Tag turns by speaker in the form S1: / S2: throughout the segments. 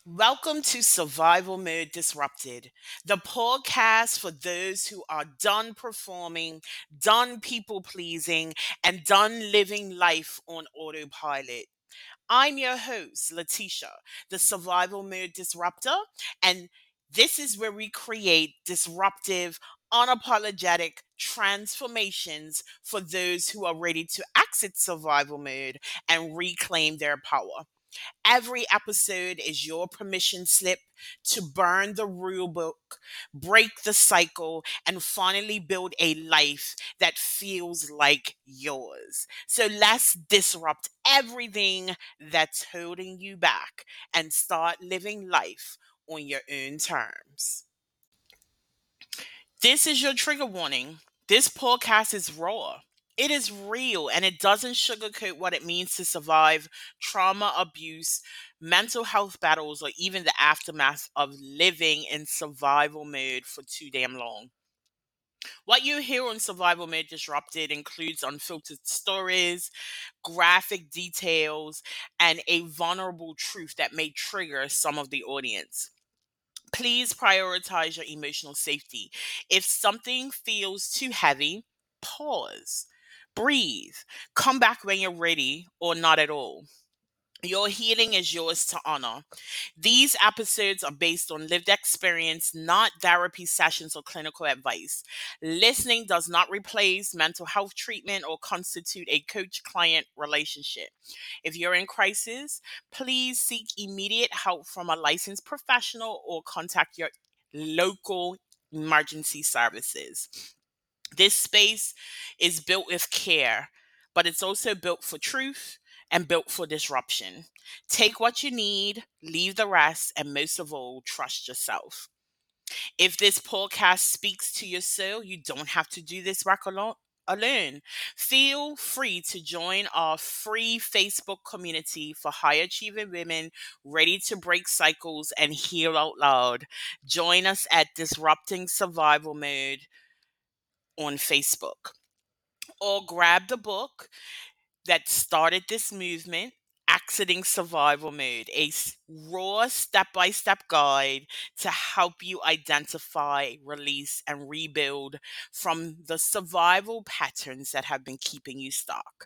S1: Welcome to Survival Mode Disrupted, the podcast for those who are done performing, done people pleasing, and done living life on autopilot. I'm your host, Letitia, the Survival Mode Disruptor, and this is where we create disruptive, unapologetic transformations for those who are ready to exit survival mode and reclaim their power. Every episode is your permission slip to burn the rule book, break the cycle, and finally build a life that feels like yours. So let's disrupt everything that's holding you back and start living life on your own terms. This is your trigger warning. This podcast is raw. It is real and it doesn't sugarcoat what it means to survive trauma, abuse, mental health battles, or even the aftermath of living in survival mode for too damn long. What you hear on Survival Mode Disrupted includes unfiltered stories, graphic details, and a vulnerable truth that may trigger some of the audience. Please prioritize your emotional safety. If something feels too heavy, pause, breathe, come back when you're ready or not at all. Your healing is yours to honor. These episodes are based on lived experience, not therapy sessions or clinical advice. Listening does not replace mental health treatment or constitute a coach client relationship. If you're in crisis, please seek immediate help from a licensed professional or contact your local emergency services. This space is built with care, but it's also built for truth and built for disruption. Take what you need, leave the rest, and most of all, trust yourself. If this podcast speaks to your soul, you don't have to do this work alone. Feel free to join our free Facebook community for high achieving women ready to break cycles and heal out loud. Join us at Disrupting Survival Mode on Facebook, or grab the book that started this movement, Exiting Survival Mode, raw step by step guide to help you identify, release, and rebuild from the survival patterns that have been keeping you stuck.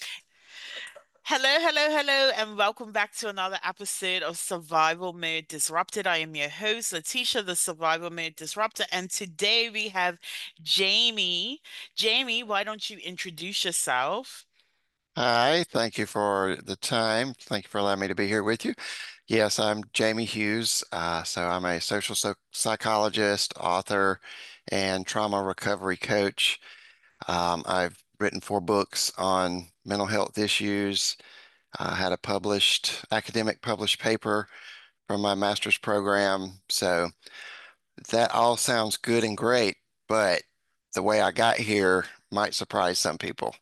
S1: Hello, hello, hello, and welcome back to another episode of Survival Mode Disrupted. I am your host, Letitia, the Survival Mode Disruptor, and today we have Jamie. Jamie, why don't you introduce yourself?
S2: Hi, thank you for the time. Thank you for allowing me to be here with you. Yes, I'm Jamie Hughes. So I'm a psychologist, author, and trauma recovery coach. I've written 4 books on mental health issues. I had a academic published paper from my master's program. So that all sounds good and great, but the way I got here might surprise some people.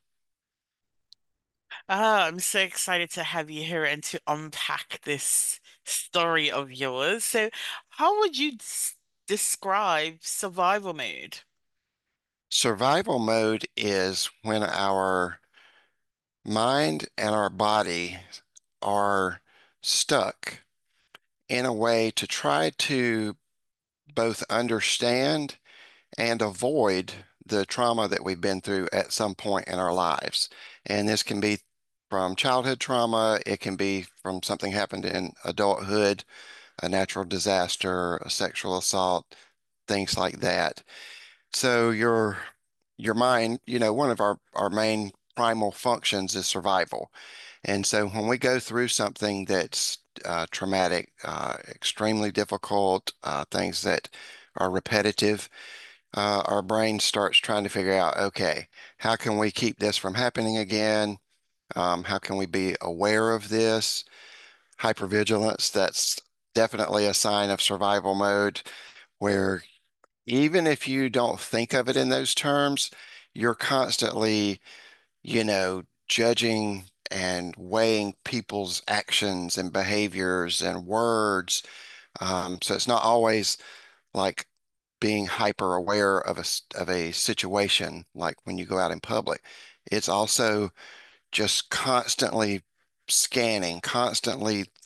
S1: I'm so excited to have you here and to unpack this story of yours. So, how would you describe survival mode?
S2: Survival mode is when our mind and our body are stuck in a way to try to both understand and avoid the trauma that we've been through at some point in our lives. And this can be from childhood trauma, it can be from something happened in adulthood, a natural disaster, a sexual assault, things like that. So your mind, one of our main primal functions is survival. And so when we go through something that's traumatic, extremely difficult, things that are repetitive, our brain starts trying to figure out, okay, how can we keep this from happening again? How can we be aware of this? Hypervigilance, that's definitely a sign of survival mode, where even if you don't think of it in those terms, you're constantly, judging and weighing people's actions and behaviors and words. So it's not always like being hyper aware of of a situation, like when you go out in public. It's also just constantly scanning, constantly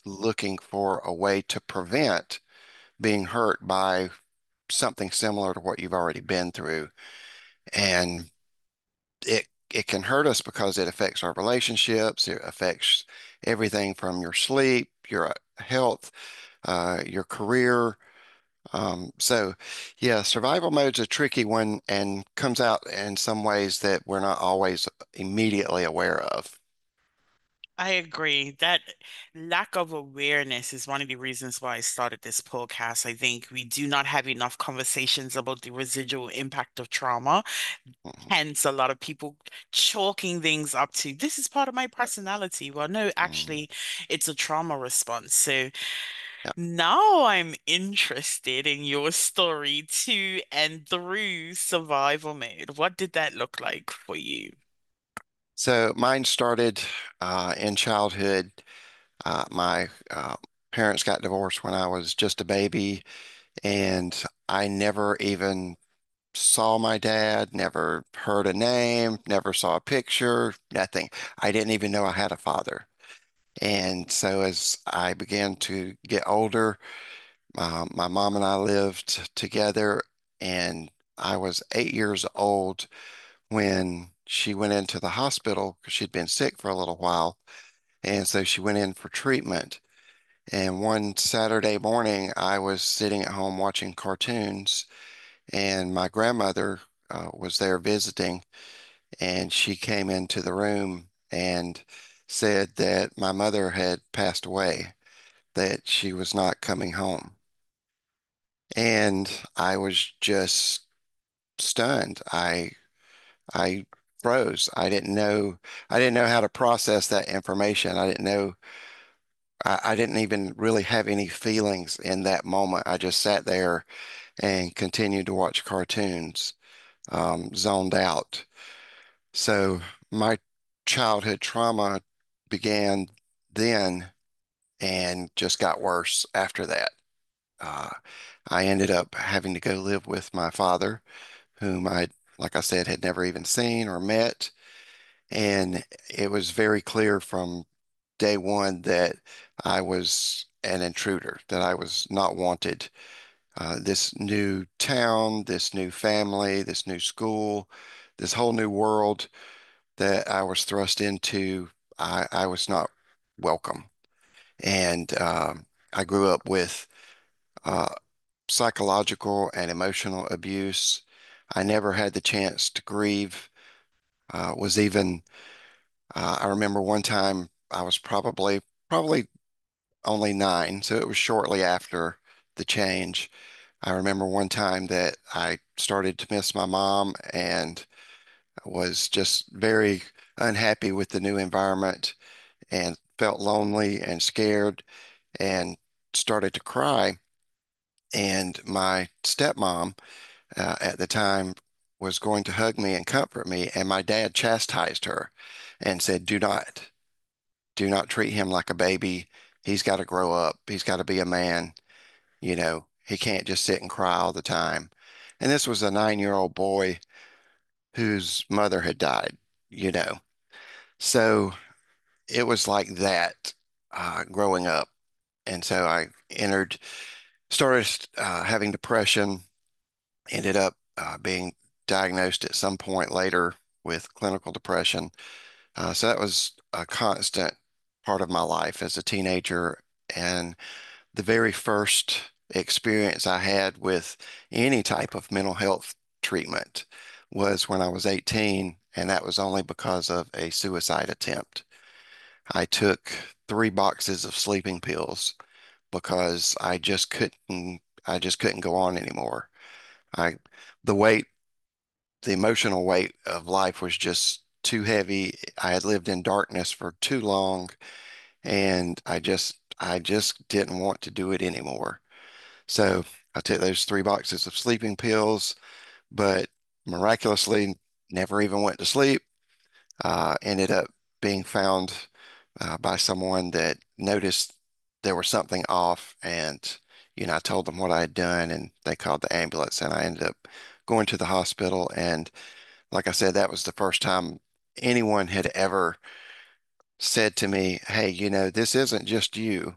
S2: looking for a way to prevent being hurt by something similar to what you've already been through. And it can hurt us because it affects our relationships, it affects everything from your sleep, your health, your career. So, yeah, survival mode's a tricky one and comes out in some ways that we're not always immediately aware of.
S1: I agree. That lack of awareness is one of the reasons why I started this podcast. I think we do not have enough conversations about the residual impact of trauma.
S2: Mhm,
S1: Hence, a lot of people chalking things up to this is part of my personality. Well, no,
S2: mhm.
S1: actually, it's a trauma response. So
S2: Yeah.
S1: now I'm interested in your story to and through survival mode. What did that look like for you?
S2: So mine started in childhood. My parents got divorced when I was just a baby, and I never even saw my dad, never heard a name, never saw a picture, nothing. I didn't even know I had a father. And so as I began to get older, my mom and I lived together, and I was 8 years old when she went into the hospital because she'd been sick for a little while. And so she went in for treatment. And one Saturday morning, I was sitting at home watching cartoons, and my grandmother was there visiting, and she came into the room and said that my mother had passed away, that she was not coming home. And I was just stunned. I froze. I didn't know how to process that information. I didn't even really have any feelings in that moment. I just sat there and continued to watch cartoons, zoned out. So my childhood trauma began then and just got worse after that. Uh, I ended up having to go live with my father, whom I, like I said, had never even seen or met. And it was very clear from day one that I was an intruder, that I was not wanted. This new town, this new family, this new school, this whole new world that I was thrust into, I was not welcome. And I grew up with uh, psychological and emotional abuse. I never had the chance to grieve. Was even I remember one time I was probably only 9, so it was shortly after the change. I remember one time that I started to miss my mom and was just very unhappy with the new environment and felt lonely and scared and started to cry. And my stepmom at the time was going to hug me and comfort me, and my dad chastised her and said, do not treat him like a baby. He's got to grow up. He's got to be a man. He can't just sit and cry all the time. And this was a 9-year-old boy whose mother had died, you know. So it was like that growing up. And so I started having depression, ended up being diagnosed at some point later with clinical depression. So that was a constant part of my life as a teenager. And the very first experience I had with any type of mental health treatment was when I was 18, and that was only because of a suicide attempt. I took 3 boxes of sleeping pills because I just couldn't go on anymore. I, the weight, the emotional weight of life was just too heavy. I had lived in darkness for too long, and I just didn't want to do it anymore. So I took those 3 boxes of sleeping pills, but miraculously never even went to sleep. Ended up being found by someone that noticed there was something off, and I told them what I had done, and they called the ambulance, and I ended up going to the hospital. And like I said, that was the first time anyone had ever said to me, "Hey, this isn't just you.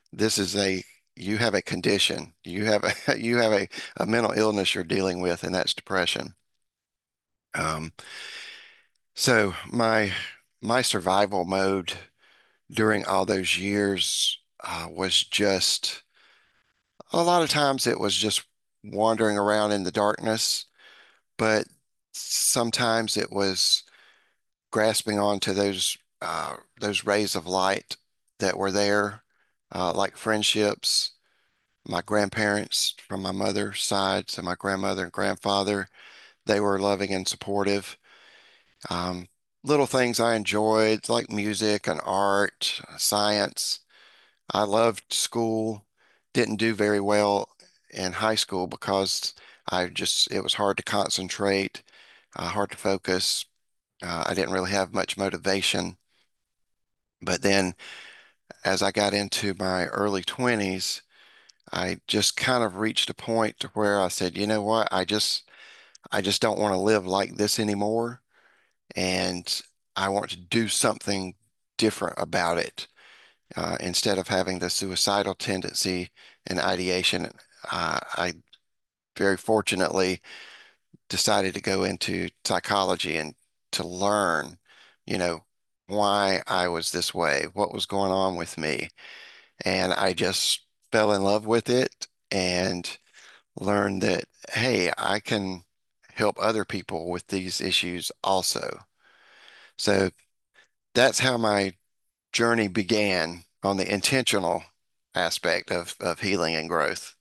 S2: this is a you have a condition. You have a you have a mental illness you're dealing with, and that's depression. Um, so my survival mode during all those years was just a lot of times it was just wandering around in the darkness, but sometimes it was grasping onto those rays of light that were there, like friendships. My grandparents from my mother's side, so my grandmother and grandfather, they were loving and supportive. Um, Little things I enjoyed, like music and art, science. I loved school. Didn't do very well in high school because it was hard to concentrate, hard to focus. I didn't really have much motivation. But then as I got into my early 20s, I just kind of reached a point to where I said, you know what? I just don't want to live like this anymore. And I want to do something different about it. Instead of having the suicidal tendency and ideation, I very fortunately decided to go into psychology and to learn, you know, why I was this way, what was going on with me. And I just fell in love with it and learned that, hey, I can help other people with these issues also. So that's how my journey began on the intentional aspect of healing and growth.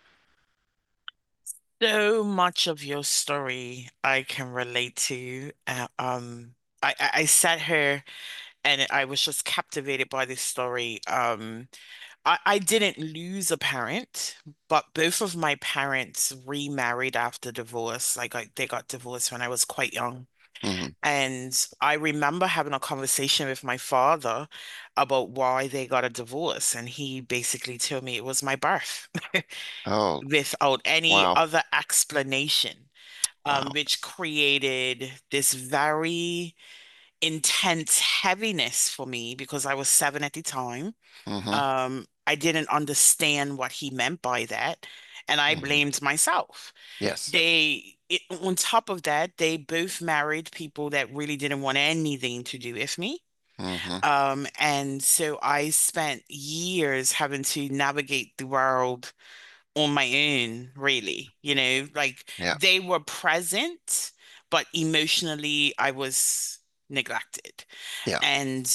S1: So much of your story I can relate to. I sat here and I was just captivated by this story. I didn't lose a parent, but both of my parents remarried after divorce. They got divorced when I was quite young.
S2: Hmm.
S1: And I remember having a conversation with my father about why they got a divorce. And he basically told me it was my birth
S2: Oh,
S1: without any
S2: wow.
S1: other explanation,
S2: Wow.
S1: which created this very intense heaviness for me because I was 7 at the time.
S2: Hmm.
S1: I didn't understand what he meant by that, and I
S2: Hmm.
S1: blamed myself.
S2: Yes.
S1: On top of that, they both married people that really didn't want anything to do with me.
S2: Hmm.
S1: And so I spent years having to navigate the world on my own, really. Like
S2: Yeah.
S1: they were present, but emotionally I was neglected.
S2: Yeah.
S1: And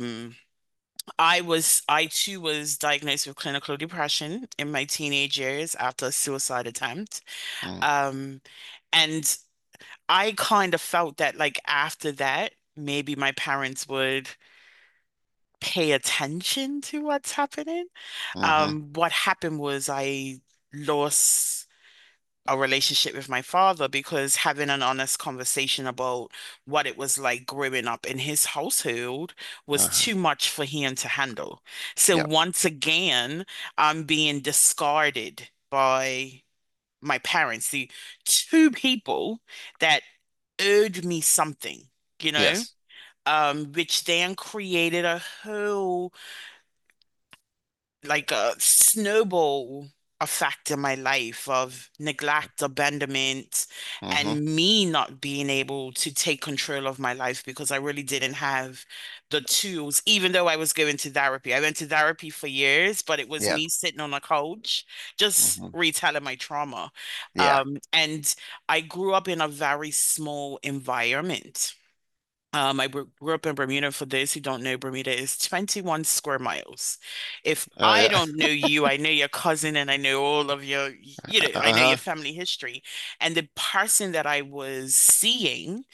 S1: I too was diagnosed with clinical depression in my teenage years after a suicide attempt.
S2: Mm.
S1: Um, and I kind of felt that like after that, maybe my parents would pay attention to what's happening.
S2: Hmm.
S1: What happened was I lost a relationship with my father because having an honest conversation about what it was like growing up in his household was
S2: Uh-huh.
S1: too much for him to handle. So
S2: Yep.
S1: once again, I'm being discarded by my parents, the two people that owed me something, you know,
S2: Yes.
S1: which then created a whole like a snowball effect in my life of neglect, abandonment,
S2: Hmm.
S1: and me not being able to take control of my life because I really didn't have the tools, even though I was going to therapy. I went to therapy for years, but it was
S2: Yeah.
S1: me sitting on a couch, just
S2: Hmm.
S1: retelling my trauma.
S2: Yeah.
S1: And I grew up in a very small environment. Grew up in Bermuda. For those who don't know, Bermuda is 21 square miles. If
S2: Oh,
S1: I
S2: yeah.
S1: don't know you, I know your cousin and I know all of I know your
S2: Uh-huh.
S1: family history. And the person that I was seeing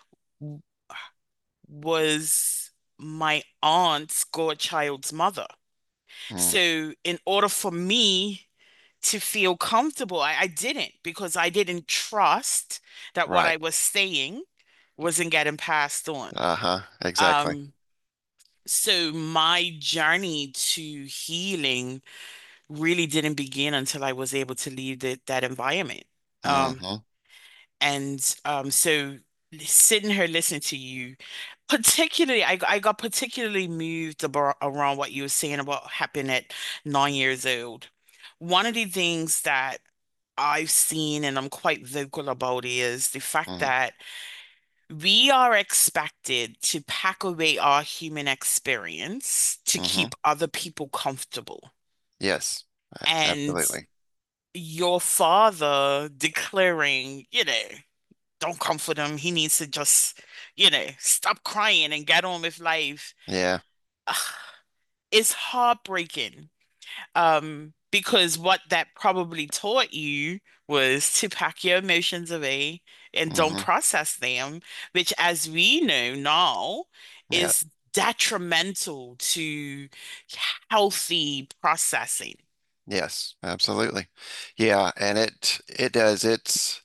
S1: was my aunt's godchild's mother.
S2: Mm.
S1: So in order for me to feel comfortable, I didn't because I didn't trust that what
S2: Right.
S1: I was saying wasn't getting passed on.
S2: Uh-huh. Exactly.
S1: Um, So my journey to healing really didn't begin until I was able to leave that environment. Um,
S2: Hmm.
S1: and so sitting here listening to you, particularly, I got particularly moved around what you were saying about happening at 9 years old. One of the things that I've seen and I'm quite vocal about is the fact
S2: Mhm.
S1: that we are expected to pack away our human experience to
S2: Hmm.
S1: keep other people comfortable.
S2: Yes,
S1: And
S2: absolutely.
S1: your father declaring, don't comfort him. He needs to just, stop crying and get on with life.
S2: Yeah.
S1: It's heartbreaking. Because what that probably taught you was to pack your emotions away and don't
S2: Hmm.
S1: process them, which, as we know now,
S2: Yeah.
S1: is detrimental to healthy processing.
S2: Yes, absolutely. Yeah, and it does. It's,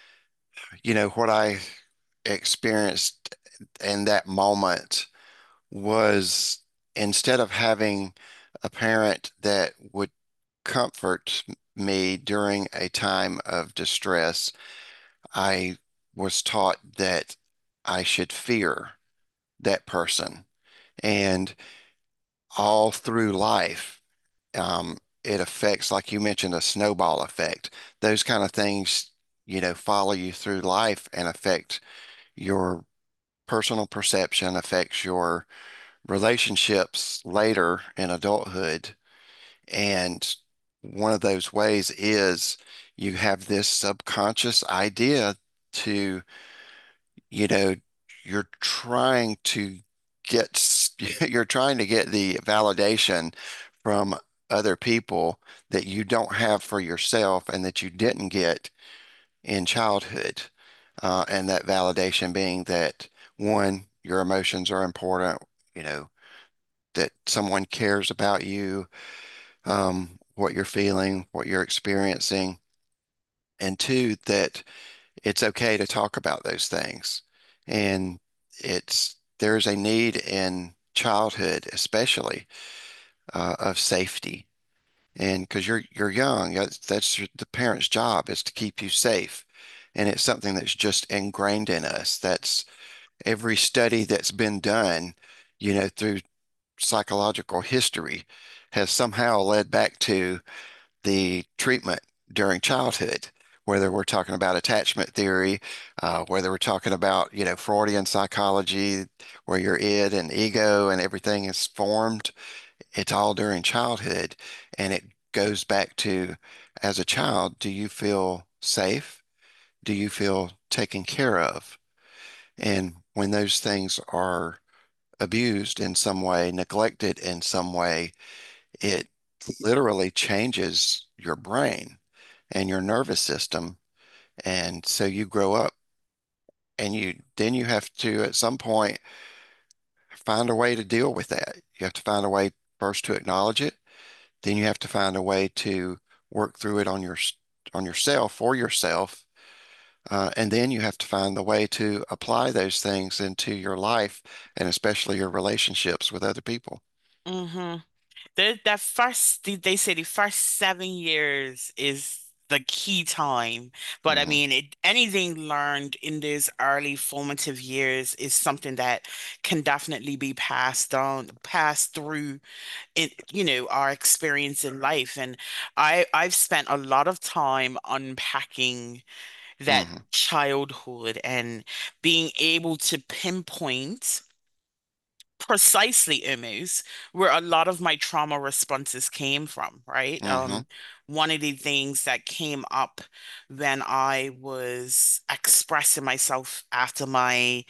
S2: what I experienced in that moment was, instead of having a parent that would comfort me during a time of distress, I was taught that I should fear that person. And all through life, it affects, like you mentioned, a snowball effect. Those kind of things, follow you through life and affect your personal perception, affects your relationships later in adulthood. And one of those ways is you have this subconscious idea to, you know, you're trying to you're trying to get the validation from other people that you don't have for yourself and that you didn't get in childhood. And that validation being that, one, your emotions are important, that someone cares about you, what you're feeling, what you're experiencing, and two, that it's okay to talk about those things. And there's a need in childhood, especially, of safety. And because you're young, the parent's job is to keep you safe. And it's something that's just ingrained in us. That's every study that's been done, through psychological history has somehow led back to the treatment during childhood, whether we're talking about attachment theory, whether we're talking about, Freudian psychology, where your id and ego and everything is formed. It's all during childhood. And it goes back to, as a child, do you feel safe? Do you feel taken care of? And when those things are abused in some way, neglected in some way, it literally changes your brain and your nervous system. And so you grow up and you have to at some point find a way to deal with that. You have to find a way first to acknowledge it, then you have to find a way to work through it on yourself for yourself. And then you have to find the way to apply those things into your life and especially your relationships with other people.
S1: hmm they say the first 7 years is the key time. But I
S2: Hmm.
S1: mean, anything learned in those early formative years is something that can definitely be passed through our experience in life. And I've spent a lot of time unpacking that
S2: Hmm.
S1: childhood and being able to pinpoint precisely almost where a lot of my trauma responses came from, right?
S2: Hmm.
S1: One of the things that came up when I was expressing myself after my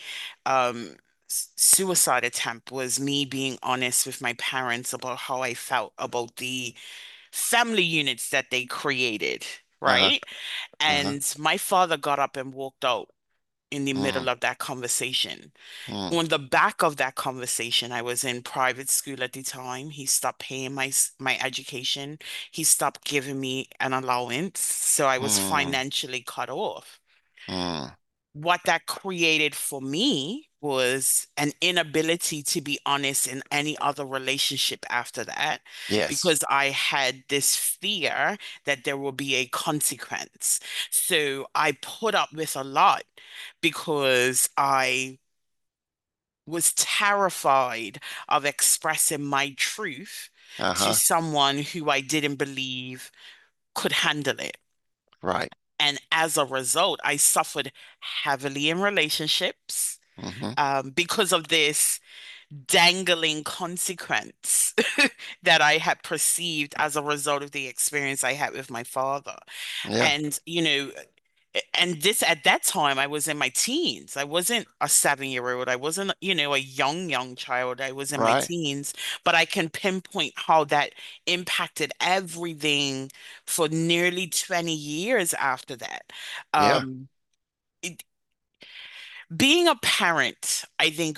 S1: suicide attempt was me being honest with my parents about how I felt about the family units that they created,
S2: Uh-huh.
S1: right?
S2: Uh-huh.
S1: And my father got up and walked out in the
S2: Mm,
S1: middle of that conversation.
S2: mm,
S1: On the back of that conversation, I was in private school at the time. He stopped paying my education. He stopped giving me an allowance, so I was
S2: mm,
S1: financially cut off.
S2: mm.
S1: what that created for me was an inability to be honest in any other relationship after that,
S2: Yes.
S1: because I had this fear that there will be a consequence. So I put up with a lot because I was terrified of expressing my truth to
S2: Uh-huh.
S1: someone who I didn't believe could handle it.
S2: Right.
S1: And as a result, I suffered heavily in relationships
S2: Hmm.
S1: because of this dangling consequence that I had perceived as a result of the experience I had with my father.
S2: Yeah.
S1: And, and this at that time, I was in my teens. I wasn't a 7-year old. I wasn't, a young child. I was in my
S2: Right.
S1: teens, but I can pinpoint how that impacted everything for nearly 20 years after that.
S2: Yeah.
S1: Um, it, Being a parent, I think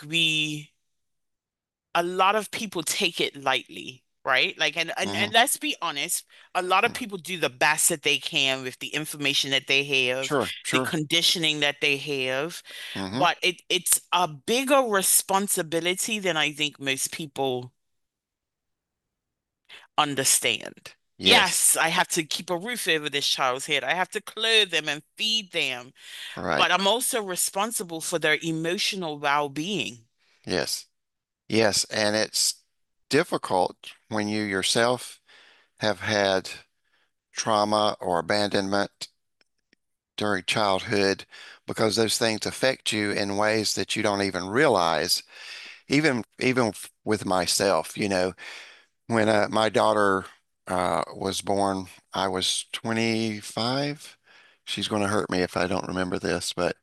S1: a lot of people take it lightly, right? Like, and
S2: Hmm.
S1: let's be honest, a lot of people do the best that they can with the information that they have,
S2: Sure.
S1: the
S2: Sure.
S1: conditioning that they have,
S2: Hmm.
S1: but it's a bigger responsibility than I think most people understand.
S2: Yes.
S1: Yes, I have to keep a roof over this child's head. I have to clothe them and feed them,
S2: Right.
S1: but I'm also responsible for their emotional well-being.
S2: Yes. Yes. And it's difficult when you yourself have had trauma or abandonment during childhood because those things affect you in ways that you don't even realize. Even with myself, when my daughter was born, I was 25. She's going to hurt me if I don't remember this, but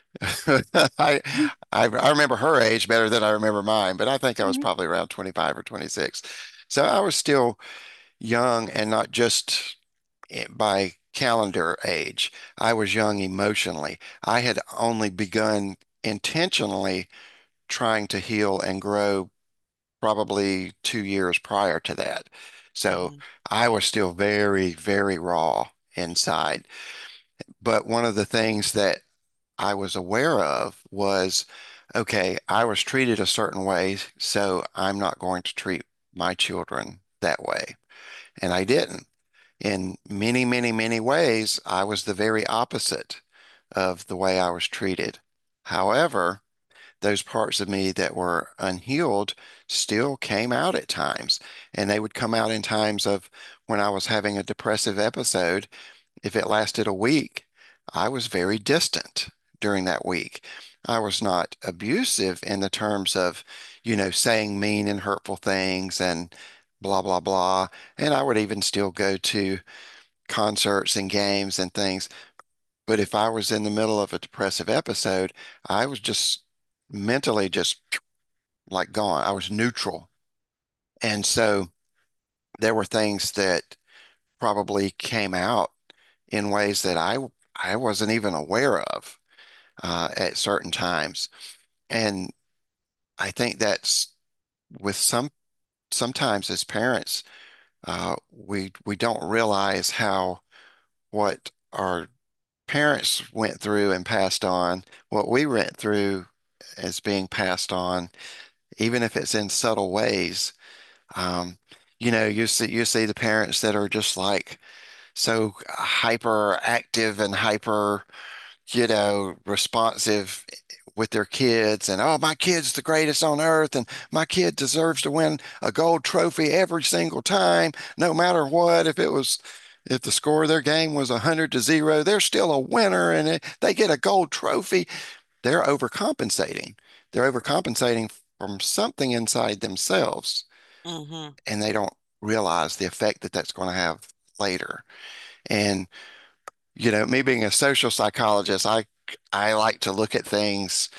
S2: I, I remember her age better than I remember mine, but I think I was
S1: Mhm.
S2: probably around 25 or 26. So I was still young and not just by calendar age. I was young emotionally. I had only begun intentionally trying to heal and grow probably 2 years prior to that. So
S1: Mhm.
S2: I was still very, very raw inside. But one of the things that I was aware of was, okay, I was treated a certain way, so I'm not going to treat my children that way. And I didn't. In many, many, many ways, I was the very opposite of the way I was treated. However, those parts of me that were unhealed still came out at times. And they would come out in times of when I was having a depressive episode. If it lasted a week, I was very distant during that week. I was not abusive in the terms of, saying mean and hurtful things and blah, blah, blah. And I would even still go to concerts and games and things. But if I was in the middle of a depressive episode, I was just mentally just like gone. I was neutral. And so there were things that probably came out in ways that I wasn't even aware of at certain times. And I think that's with sometimes as parents, we don't realize how what our parents went through and passed on, what we went through is being passed on, even if it's in subtle ways. Um, you see the parents that are just like so hyperactive and hyper, responsive with their kids and oh, my kid's the greatest on earth and my kid deserves to win a gold trophy every single time, no matter what. If the score of their game was 100-0, they're still a winner and they get a gold trophy. They're overcompensating. They're overcompensating from something inside themselves,
S1: Mhm.
S2: and they don't realize the effect that that's going to have later. And me being a social psychologist, I like to look at things,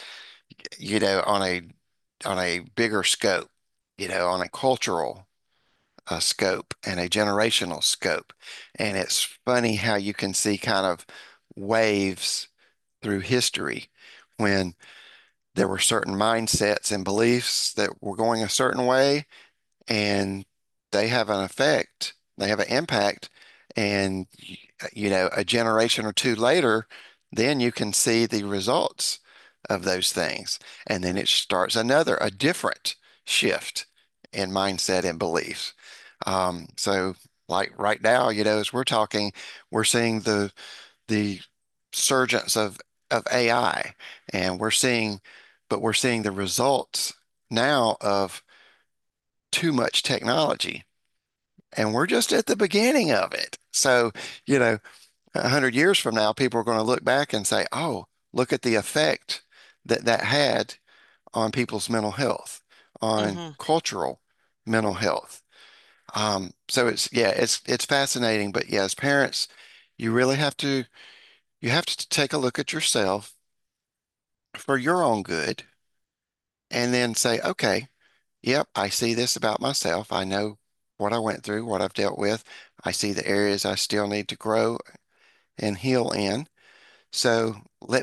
S2: on a bigger scope, on a cultural scope and a generational scope. And it's funny how you can see kind of waves through history when there were certain mindsets and beliefs that were going a certain way, and they have an effect, they have an impact, and a generation or two later, then you can see the results of those things. And then it starts a different shift in mindset and beliefs. So like right now, as we're talking, we're seeing the surgence of AI, and we're seeing the results now of too much technology, and we're just at the beginning of it. So, you know, 100 years from now, people are going to look back and say, "Oh, look at the effect that that had on people's mental health, on
S1: Hmm.
S2: cultural mental health." So it's fascinating, but yeah, as parents, you really you have to take a look at yourself for your own good, and then say, okay, yep, I see this about myself. I know what I went through, what I've dealt with. I see the areas I still need to grow and heal in. So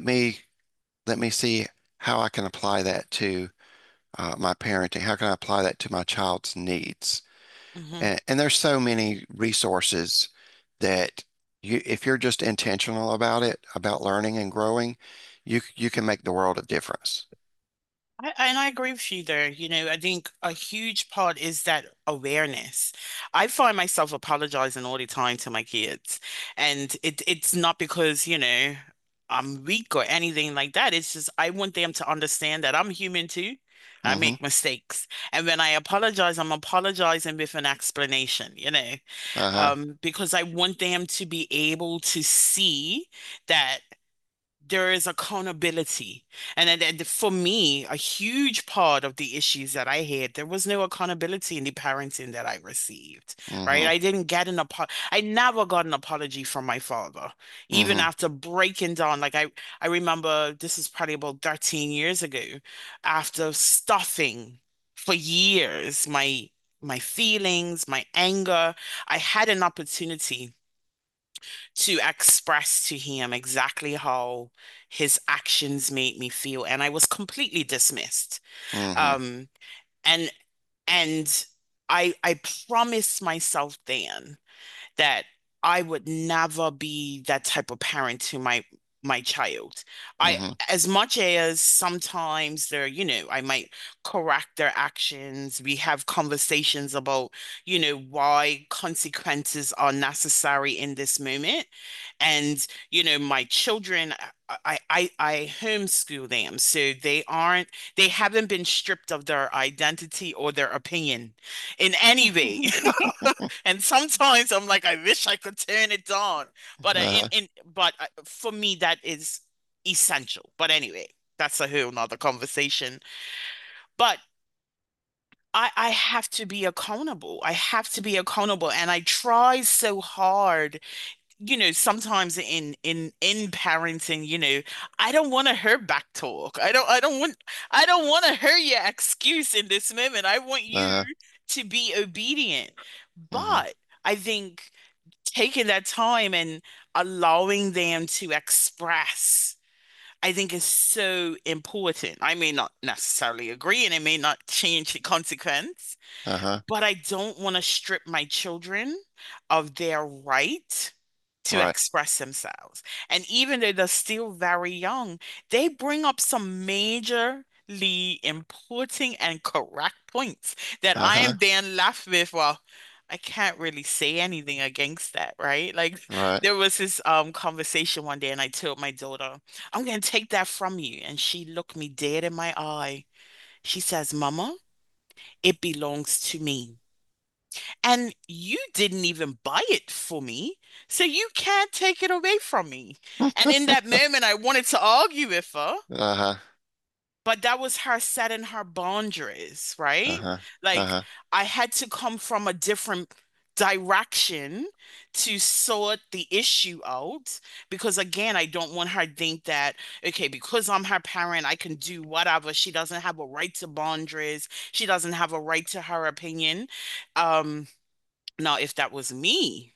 S2: let me see how I can apply that to my parenting. How can I apply that to my child's needs?
S1: Hmm.
S2: And there's so many resources that if you're just intentional about it, about learning and growing, you can make the world of difference.
S1: And I agree with you there. I think a huge part is that awareness. I find myself apologizing all the time to my kids. And it's not because, I'm weak or anything like that. It's just I want them to understand that I'm human too. I
S2: Mm-hmm.
S1: make mistakes. And when I apologize, I'm apologizing with an explanation.
S2: Uh-huh.
S1: Because I want them to be able to see that there is accountability. And for me, a huge part of the issues that I had, there was no accountability in the parenting that I received, right?
S2: Mm-hmm.
S1: I didn't get I never got an apology from my father, even
S2: Mm-hmm.
S1: after breaking down. Like I remember this is probably about 13 years ago, after stuffing for years my feelings, my anger, I had an opportunity to express to him exactly how his actions made me feel, and I was completely dismissed.
S2: Mm-hmm.
S1: Um, and and I promised myself then that I would never be that type of parent to my child. I
S2: Mm-hmm.
S1: As much as sometimes I might correct their actions. We have conversations about, why consequences are necessary in this moment. And, my children, I homeschool them, so they haven't been stripped of their identity or their opinion in any way. And sometimes I'm like, I wish I could turn it on. But
S2: Uh-huh.
S1: for me, that is essential. But anyway, that's a whole nother conversation. But I have to be accountable. I have to be accountable. And I try so hard, sometimes in parenting, I don't want to hear back talk. I don't want to hear your excuse in this moment. I want you
S2: Uh-huh.
S1: to be obedient.
S2: Mm-hmm.
S1: But I think taking that time and allowing them to express, I think is so important. I may not necessarily agree and it may not change the consequence,
S2: Uh-huh.
S1: but I don't want to strip my children of their right to
S2: Right.
S1: express themselves. And even though they're still very young, they bring up some majorly important and correct points that I
S2: Uh-huh.
S1: am then left with, well, I can't really say anything against that, right? Like
S2: Right.
S1: there was this conversation one day and I told my daughter, I'm gonna take that from you. And she looked me dead in my eye. She says, Mama, it belongs to me. And you didn't even buy it for me, so you can't take it away from me. And in that moment, I wanted to argue with her,
S2: Uh-huh.
S1: but that was her setting her boundaries, right?
S2: Uh-huh.
S1: Like
S2: Uh-huh.
S1: I had to come from a different direction to sort the issue out because again, I don't want her to think that, okay, because I'm her parent, I can do whatever. She doesn't have a right to boundaries. She doesn't have a right to her opinion. Um, Now, if that was me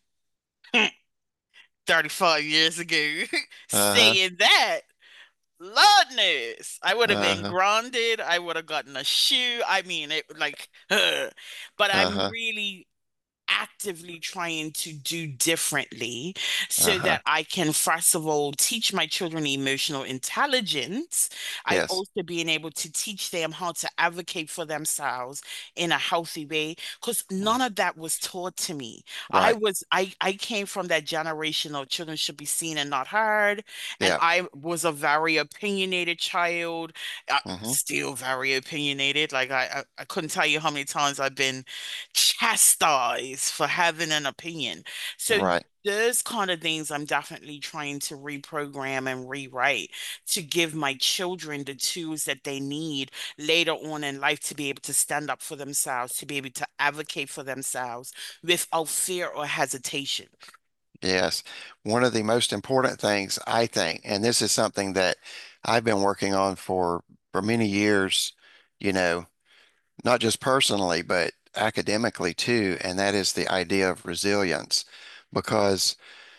S1: 35 years ago
S2: Uh-huh.
S1: saying that, Lord knows, I would have been
S2: Uh-huh.
S1: grounded. I would have gotten a shoe. I mean, it like, but I'm
S2: Uh-huh.
S1: really actively trying to do differently so
S2: Uh-huh.
S1: that I can, first of all, teach my children emotional intelligence. I
S2: Yes.
S1: also being able to teach them how to advocate for themselves in a healthy way, because none of that was taught to me.
S2: Right.
S1: I came from that generation of children should be seen and not heard, and
S2: Yeah.
S1: I was a very opinionated child,
S2: Hmm.
S1: still very opinionated. Like I couldn't tell you how many times I've been chastised for having an opinion. So
S2: Right.
S1: those kind of things I'm definitely trying to reprogram and rewrite to give my children the tools that they need later on in life to be able to stand up for themselves, to be able to advocate for themselves without fear or hesitation.
S2: Yes. One of the most important things, I think, and this is something that I've been working on for many years, you know, not just personally, but academically too, and that is the idea of resilience. Because,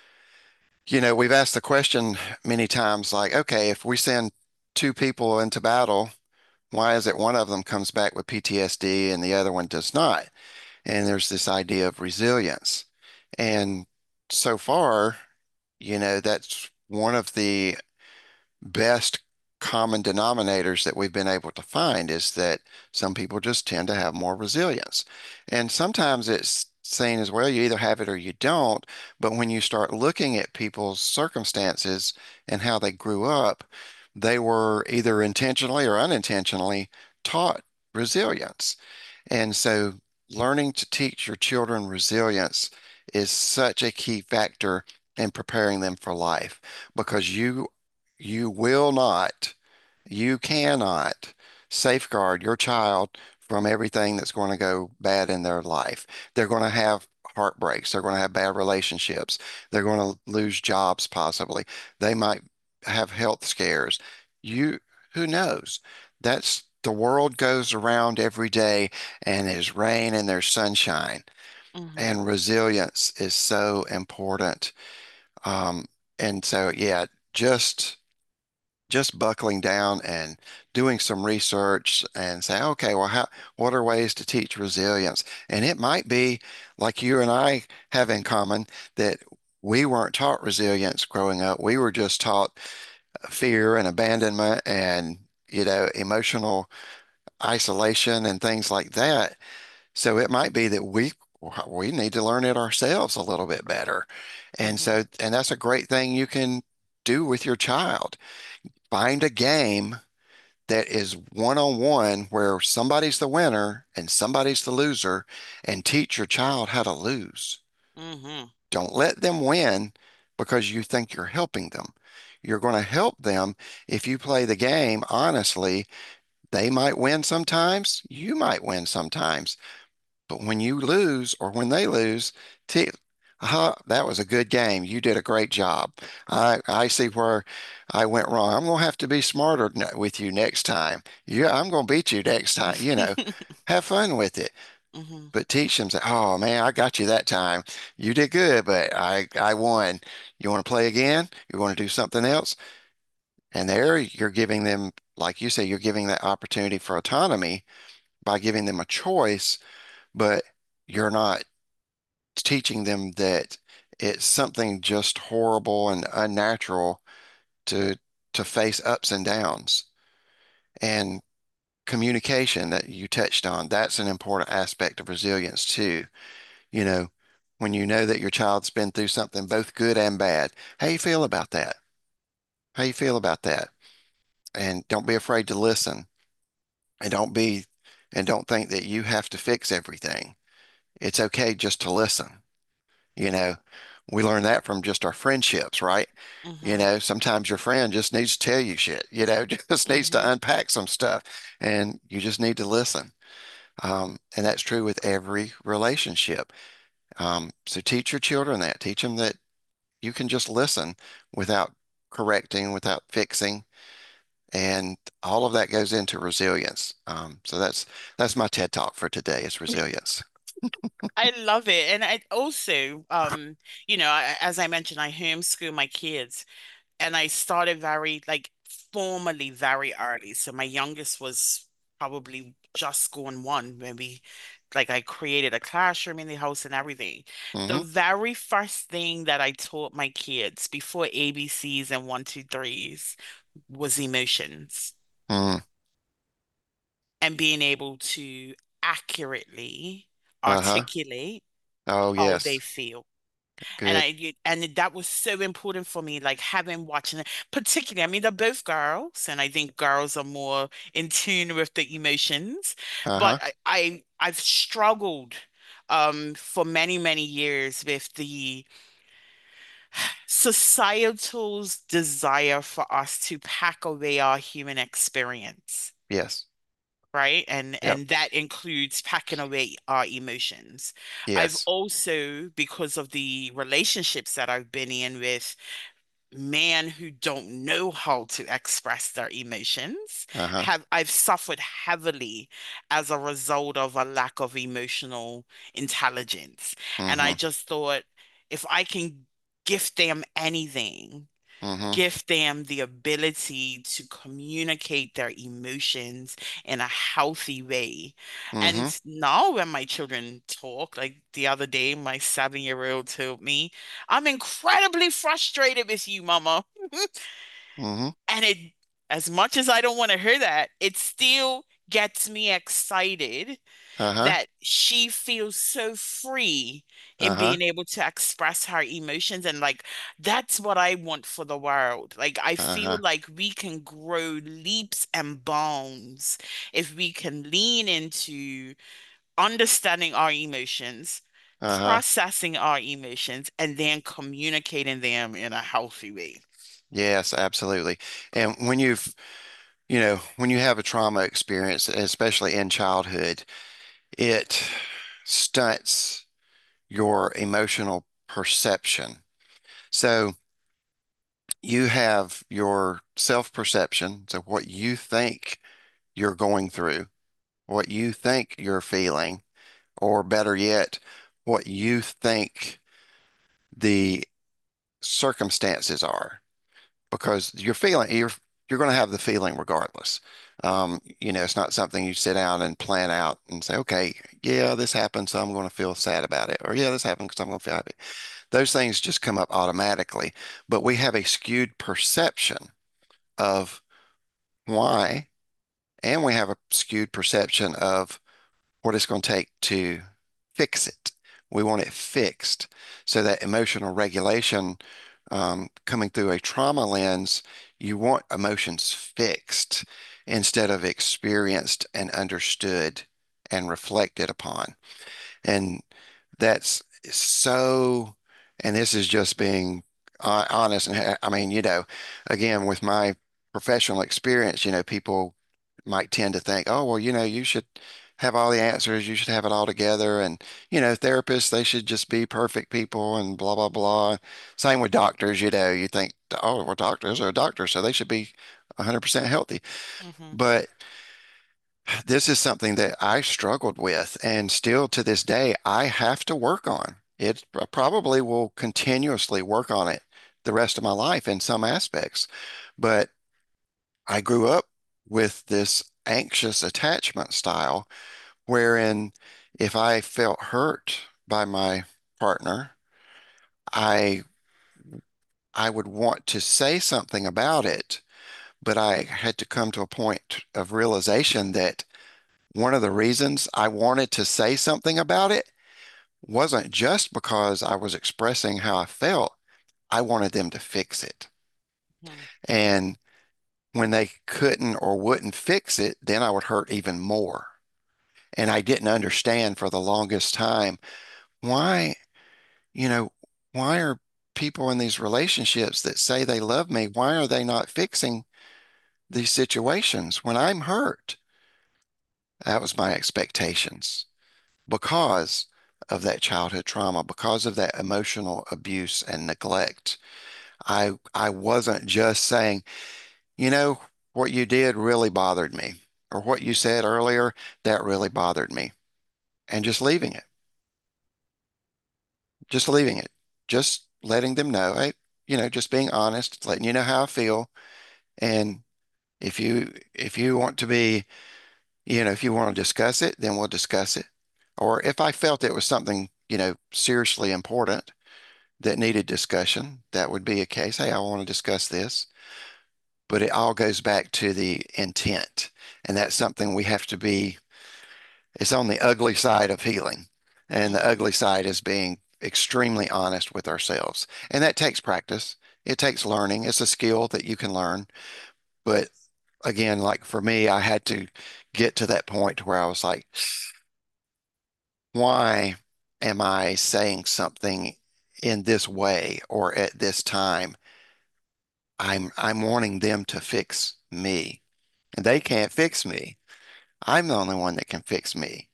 S2: we've asked the question many times, like, okay, if we send two people into battle, why is it one of them comes back with PTSD and the other one does not? And there's this idea of resilience. And so far, that's one of the best common denominators that we've been able to find is that some people just tend to have more resilience. And sometimes it's seen as, well, you either have it or you don't. But when you start looking at people's circumstances and how they grew up, they were either intentionally or unintentionally taught resilience. And so learning to teach your children resilience is such a key factor in preparing them for life because you will not, you cannot safeguard your child from everything that's going to go bad in their life. They're going to have heartbreaks. They're going to have bad relationships. They're going to lose jobs possibly. They might have health scares. You, who knows? That's the world goes around every day and there's rain and there's sunshine.
S1: Hmm.
S2: And resilience is so important. Um, and so, yeah, just buckling down and doing some research and say, okay, well, what are ways to teach resilience? And it might be like you and I have in common that we weren't taught resilience growing up. We were just taught fear and abandonment and, emotional isolation and things like that. So it might be that we need to learn it ourselves a little bit better. And
S1: Hmm.
S2: so, and that's a great thing you can do with your child. Find a game that is one-on-one where somebody's the winner and somebody's the loser and teach your child how to lose.
S1: Hmm.
S2: Don't let them win because you think you're helping them. You're going to help them if you play the game honestly. They might win sometimes, you might win sometimes. But when you lose or when they lose, t that was a good game. You did a great job. I see where I went wrong. I'm gonna have to be smarter with you next time. Yeah, I'm gonna beat you next time. Have fun with it.
S1: Hmm.
S2: But teach them, say, oh man, I got you that time. You did good, but I won. You want to play again? You want to do something else? And there you're giving them, like you say, you're giving that opportunity for autonomy by giving them a choice, but you're not teaching them that it's something just horrible and unnatural to face ups and downs. And communication that you touched on, that's an important aspect of resilience too. You know, when you know that your child's been through something both good and bad, how you feel about that? How you feel about that? And don't be afraid to listen and don't think that you have to fix everything. It's okay just to listen. You know, we learn that from just our friendships, right?
S1: Hmm.
S2: Sometimes your friend just needs to tell you shit, just needs to
S1: Hmm.
S2: unpack some stuff and you just need to listen. And that's true with every relationship. So teach your children that. Teach them that you can just listen without correcting, without fixing. And all of that goes into resilience. So that's my TED Talk for today is resilience.
S1: I love it. And I also, as I mentioned, I homeschool my kids and I started like formally very early. So my youngest was probably just going one, maybe like I created a classroom in the house and everything. The
S2: Mm-hmm.
S1: very first thing that I taught my kids before ABCs and one, two, threes was emotions
S2: Mm.
S1: and being able to accurately
S2: Uh-huh.
S1: articulate
S2: Oh,
S1: how they
S2: yes.
S1: feel. And
S2: Good.
S1: and that was so important for me, like having watching it, particularly, I mean, they're both girls, and I think girls are more in tune with the emotions. But
S2: Uh-huh.
S1: I've struggled for many, many years with the societal's desire for us to pack away our human experience.
S2: Yes.
S1: Right.
S2: Yep.
S1: And that includes packing away our emotions. I've
S2: Yes.
S1: also, because of the relationships that I've been in with men who don't know how to express their emotions,
S2: Uh-huh.
S1: I've suffered heavily as a result of a lack of emotional intelligence. And I
S2: Mm-hmm.
S1: just thought, if I can gift them anything,
S2: Mm-hmm.
S1: give them the ability to communicate their emotions in a healthy way. And
S2: Mm-hmm.
S1: now when my children talk, like the other day, my 7-year-old told me, I'm incredibly frustrated with you, Mama.
S2: Mm-hmm.
S1: And it, as much as I don't want to hear that, it still gets me excited
S2: Uh-huh.
S1: that she feels so free in
S2: Uh-huh.
S1: being able to express her emotions. And like, that's what I want for the world. Like, I feel
S2: Uh-huh.
S1: like we can grow leaps and bounds if we can lean into understanding our emotions,
S2: Uh-huh.
S1: processing our emotions, and then communicating them in a healthy way.
S2: Yes, absolutely. And when when you have a trauma experience, especially in childhood, it stunts your emotional perception. So you have your self-perception, so what you think you're going through, what you think you're feeling, or better yet, what you think the circumstances are, because you're going to have the feeling regardless. It's not something you sit down and plan out and say, okay, yeah, this happened, so I'm going to feel sad about it, or yeah, this happened because I'm going to feel happy. Those things just come up automatically, but we have a skewed perception of why, and we have a skewed perception of what it's going to take to fix it. We want it fixed. So that emotional regulation, coming through a trauma lens, you want emotions fixed instead of experienced and understood and reflected upon. And that's so, and this is just being honest. And I mean, again, with my professional experience, people might tend to think, oh, well, you should have all the answers, you should have it all together. And, therapists, they should just be perfect people and blah, blah, blah. Same with doctors, you think, oh, well, doctors are doctors, so they should be 100% healthy.
S1: Hmm.
S2: But this is something that I struggled with, and still to this day, I have to work on. It probably will continuously work on it the rest of my life in some aspects. But I grew up with this anxious attachment style, wherein if I felt hurt by my partner, I I would want to say something about it, but I had to come to a point of realization that one of the reasons I wanted to say something about it wasn't just because I was expressing how I felt. I wanted them to fix it.
S1: Hmm.
S2: And when they couldn't or wouldn't fix it, then I would hurt even more. And I didn't understand for the longest time why, you know, why are people in these relationships that say they love me, why are they not fixing these situations when I'm hurt? That was my expectations, because of that childhood trauma, because of that emotional abuse and neglect. I wasn't just saying, what you did really bothered me, or what you said earlier, that really bothered me, and just leaving it, just letting them know, hey, just being honest, letting you know how I feel. And if you want to be, if you want to discuss it, then we'll discuss it. Or if I felt it was something, seriously important that needed discussion, that would be a case. Hey, I want to discuss this. But it all goes back to the intent. And that's something we have to be, it's on the ugly side of healing. And the
S1: Mm,
S2: ugly side is being extremely honest with ourselves. And that takes practice. It takes learning. It's a skill that you can learn. But again, like for me, I had to get to that point where I was like, why am I saying something in this way or at this time? I'm wanting them to fix me. And they can't fix me. I'm the only one that can fix me.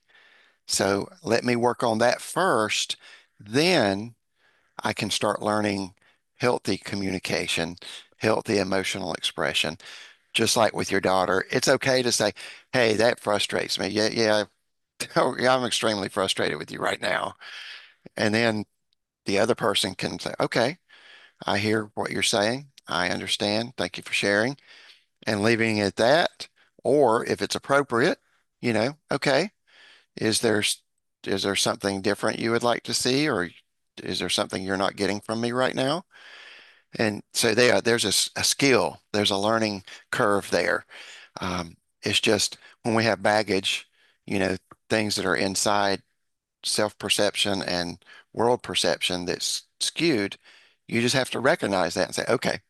S2: So let me work on that first. Then I can start learning healthy communication, healthy emotional expression. Just like with your daughter, it's okay to say, "Hey, that frustrates me. Yeah, yeah, yeah, I'm extremely frustrated with you right now." And then the other person can say, "Okay, I hear what you're saying. I understand. Thank you for sharing." And leaving it at that. Or if it's appropriate, okay, is there is there something different you would like to see, or is there something you're not getting from me right now? And so there's a skill, there's a learning curve there. It's just when we have baggage, you know, things that are inside self-perception and world perception that's skewed, you just have to recognize that and say, okay,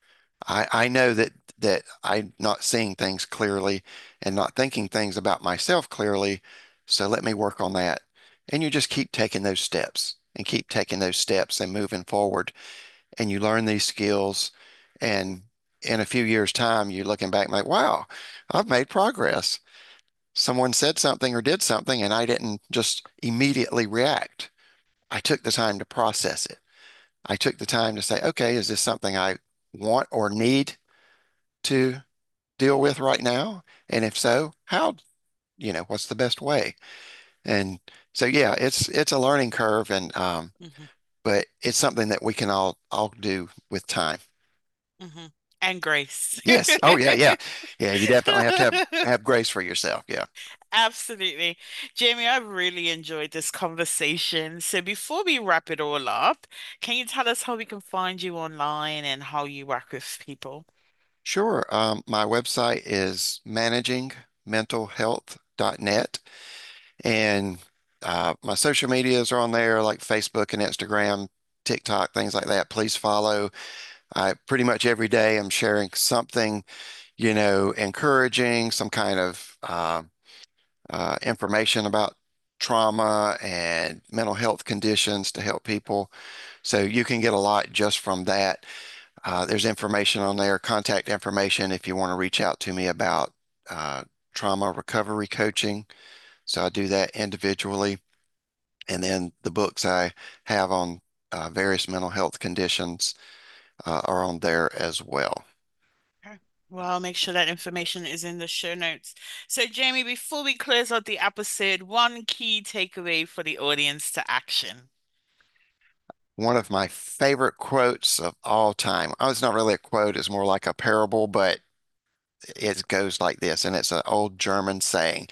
S2: I know that I'm not seeing things clearly and not thinking things about myself clearly. So let me work on that. And you just keep taking those steps and keep taking those steps and moving forward. And you learn these skills. And in a few years' time, you're looking back like, wow, I've made progress. Someone said something or did something, and I didn't just immediately react. I took the time to process it. I took the time to say, okay, is this something I want or need to deal with right now? And if so, how, what's the best way? And so, yeah, it's a learning curve, and
S1: mhm,
S2: but it's something that we can all do with time.
S1: mhm. And grace.
S2: Yes. Oh, yeah, yeah, yeah. You definitely have to have grace for yourself. Yeah.
S1: Absolutely. Jamie, I really enjoyed this conversation. So before we wrap it all up, can you tell us how we can find you online and how you work with people?
S2: Sure. My website is managingmentalhealth.net, and my social medias are on there, like Facebook and Instagram, TikTok, things like that. Please follow. I pretty much every day I'm sharing something, encouraging, some kind of information about trauma and mental health conditions to help people. So you can get a lot just from that. There's information on there, contact information if you want to reach out to me about uh, trauma recovery coaching. So I do that individually. And then the books I have on various mental health conditions are on there as well.
S1: Okay. Well, I'll make sure that information is in the show notes. So, Jamie, before we close out the episode, one key takeaway for the audience to action.
S2: One of my favorite quotes of all time. Oh, it's not really a quote, it's more like a parable, but it goes like this, and it's an old German saying,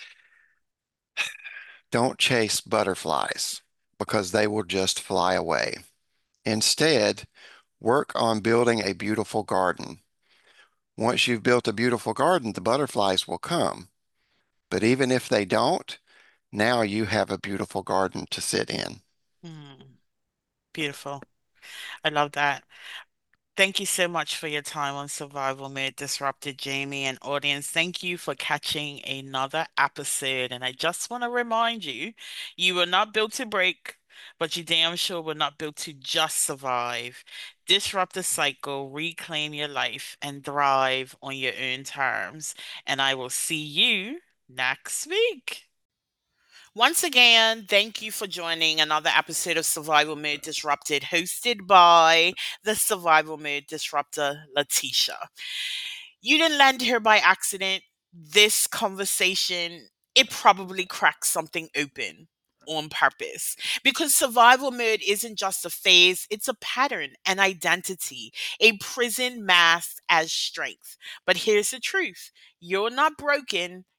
S2: don't chase butterflies because they will just fly away. Instead, work on building a beautiful garden. Once you've built a beautiful garden, the butterflies will come. But even if they don't, now you have a beautiful garden to sit in.
S1: Hmm, beautiful. I love that. Thank you so much for your time on Survival Mode Disrupted, Jamie, and audience. Thank you for catching another episode. And I just want to remind you, you were not built to break, but you damn sure were not built to just survive. Disrupt the cycle, reclaim your life, and thrive on your own terms. And I will see you next week. Once again, thank you for joining another episode of Survival Mode Disrupted, hosted by the Survival Mode Disruptor, Letitia. You didn't land here by accident. This conversation, it probably cracked something open on purpose because survival mode isn't just a phase, it's a pattern, an identity, a prison masked as strength. But here's the truth: you're not broken,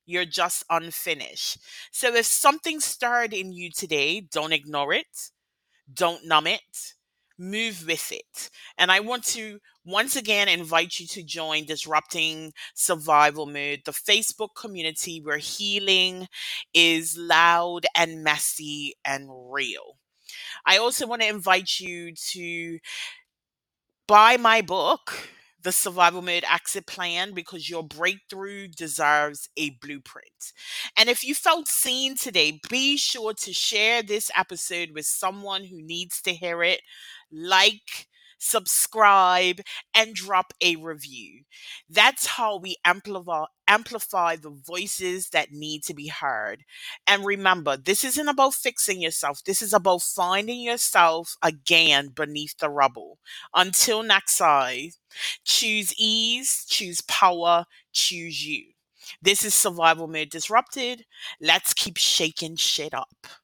S1: You're just unfinished. So if something stirred in you today, don't ignore it, don't numb it, move with it. And I want to once again invite you to join Disrupting Survival Mode, the Facebook community where healing is loud and messy and real. I also want to invite you to buy my book, The Survival Mode Exit Plan, because your breakthrough deserves a blueprint. And if you felt seen today, be sure to share this episode with someone who needs to hear it. Like, subscribe, and drop a review. That's how we amplify the voices that need to be heard. And remember, this isn't about fixing yourself. This is about finding yourself again beneath the rubble. Until next time, choose ease, choose power, choose you. This is Survival Mode Disrupted. Let's keep shaking shit up.